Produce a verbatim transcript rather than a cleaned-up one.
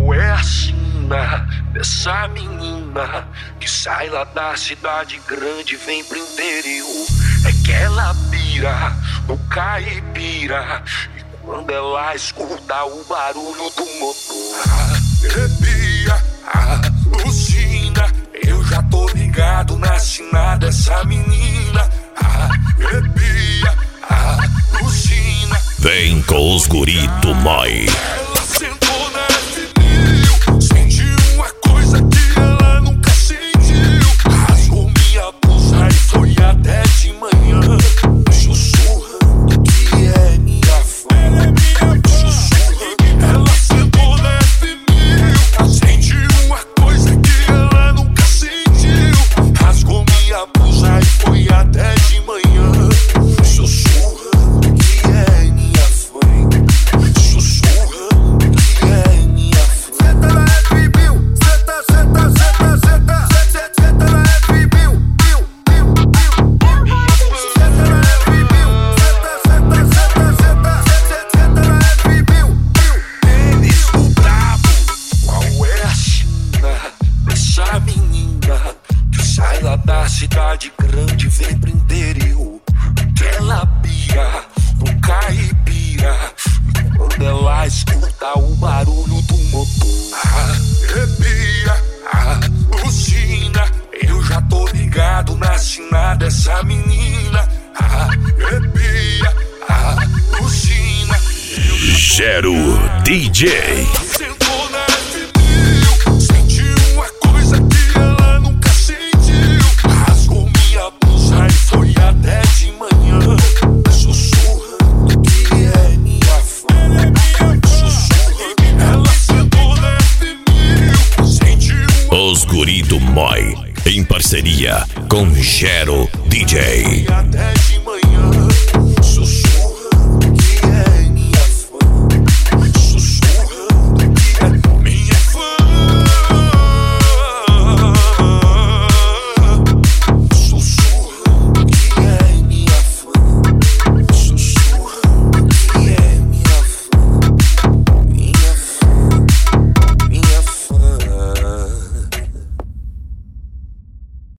Qual é a sina dessa menina que sai lá da cidade grande e vem pro interior? É que ela pira no caipira e quando ela escuta o barulho do motor, arrepia, alucina. Eu já tô ligado na sina dessa menina. Arrepia, alucina. Vem com os guri do Moi. Ela sentou na F mil, sentiu uma coisa que ela nunca sentiu. Rasgou minha blusa e foi até de manhã, sussurrando que é minha fã. Sussurrando, ela sentou na F mil, sentiu uma coisa que ela nunca sentiu. Rasgou minha blusa e foi até de manhã, sussurrando que é minha fã. Sussurrando que é minha fã. Senta na F mil, senta, senta, senta, senta, senta, senta na F mil, mil, mil, mil. Senta na F mil, senta, senta, senta, senta, senta, senta na F mil, mil. Eles o brabo, qual é a sina dessa menina que sai lá da cidade grande e vem pro interior? Que ela pira no caipira e quando ela escuta o barulho do motor, arrepia, alucina. Eu já tô ligado na sina dessa menina. Arrepia, alucina. Gero D J. Sentou na F mil, sentiu uma coisa que ela nunca sentiu. Rasgou minha blusa e foi até de manhã, sussurrando que é minha fã. Sussurrando, ela sentou na F mil, sentiu Os guri do Moi, em parceria com Gero D J. uma até